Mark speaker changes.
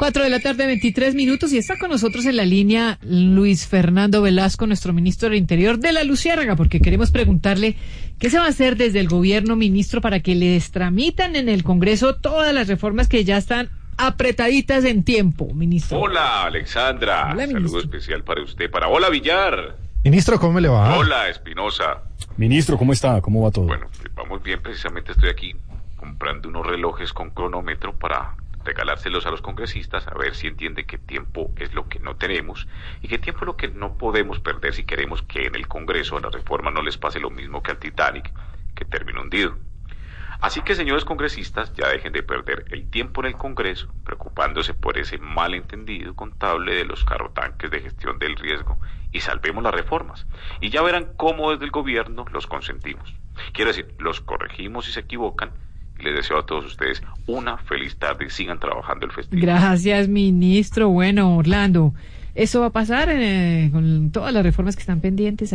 Speaker 1: 4:23 p.m. y está con nosotros en la línea Luis Fernando Velasco, nuestro ministro del Interior de la Luciérnaga, porque queremos preguntarle qué se va a hacer desde el gobierno, ministro, para que les tramitan en el Congreso todas las reformas que ya están apretaditas en tiempo, ministro.
Speaker 2: Hola, Alexandra.
Speaker 1: Hola,
Speaker 2: saludo especial para usted. Hola, Villar.
Speaker 3: Ministro, ¿cómo le va?
Speaker 2: Hola, Espinosa.
Speaker 3: Ministro, ¿cómo está? ¿Cómo va todo?
Speaker 2: Bueno, vamos bien. Precisamente estoy aquí comprando unos relojes con cronómetro para regalárselos a los congresistas, a ver si entienden que tiempo es lo que no tenemos y que tiempo es lo que no podemos perder si queremos que en el Congreso a la reforma no les pase lo mismo que al Titanic, que terminó hundido. Así que, señores congresistas, ya dejen de perder el tiempo en el Congreso preocupándose por ese malentendido contable de los carrotanques de gestión del riesgo y salvemos las reformas. Y ya verán cómo desde el gobierno los consentimos. Quiero decir, los corregimos si se equivocan. Les deseo a todos ustedes una feliz tarde y sigan trabajando el festival.
Speaker 1: Gracias, ministro. Bueno, Orlando, eso va a pasar con todas las reformas que están pendientes.